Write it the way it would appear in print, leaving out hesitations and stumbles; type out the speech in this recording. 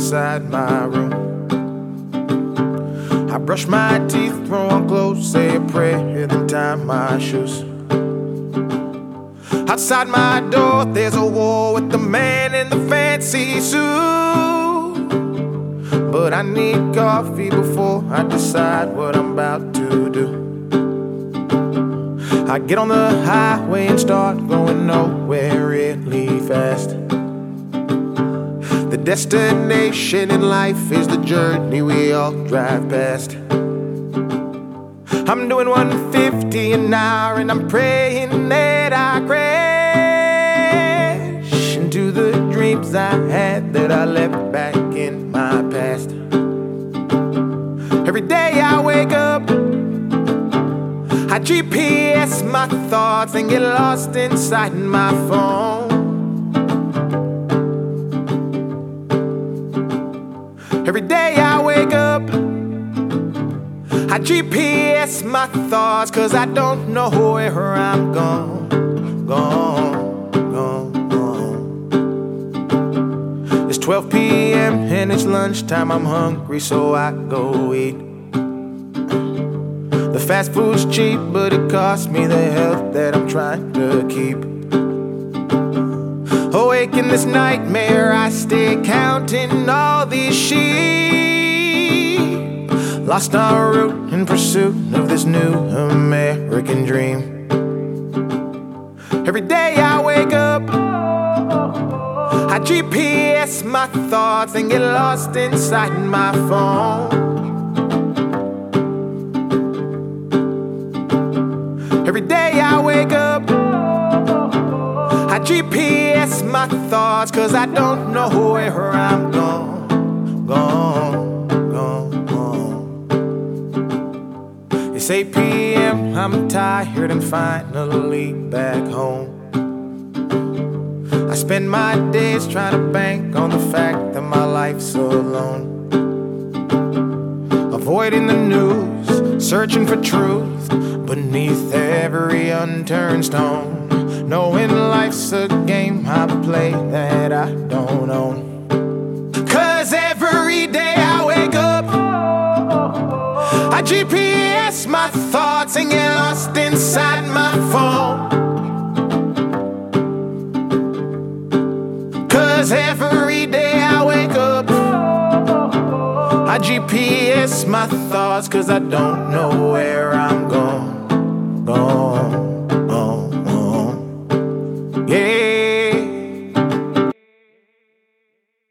inside my room. I brush my teeth, throw on clothes, say a prayer, then tie my shoes. Outside my door, there's a war with the man in the fancy suit. But I need coffee before I decide what I'm about to do. I get on the highway and start going nowhere really fast. The destination in life is the journey we all drive past. I'm doing 150 an hour and I'm praying that I crash into the dreams I had that I left back in my past. Every day I wake up, I GPS my thoughts and get lost inside my phone. Every day I wake up, I GPS my thoughts, 'cause I don't know where I'm gone. It's 12 p.m. and it's lunchtime, I'm hungry so I go eat. The fast food's cheap, but it costs me the health that I'm trying to keep. Awake in this nightmare, I stay counting all these sheep, lost en route in pursuit of this new American dream. Every day I wake up, I GPS my thoughts and get lost inside my phone. Every day I wake up, I GPS my thoughts, 'cause I don't know where I'm gone. It's 8 p.m., I'm tired and finally back home. I spend my days trying to bank on the fact that my life's alone. Avoiding the news, searching for truth beneath every unturned stone. Knowing life's a game I play that I don't own. 'Cause every day I wake up, I GPS my thoughts and get lost inside my phone. 'Cause every day I wake up, I GPS my thoughts, 'cause I don't know where I'm going. Yeah.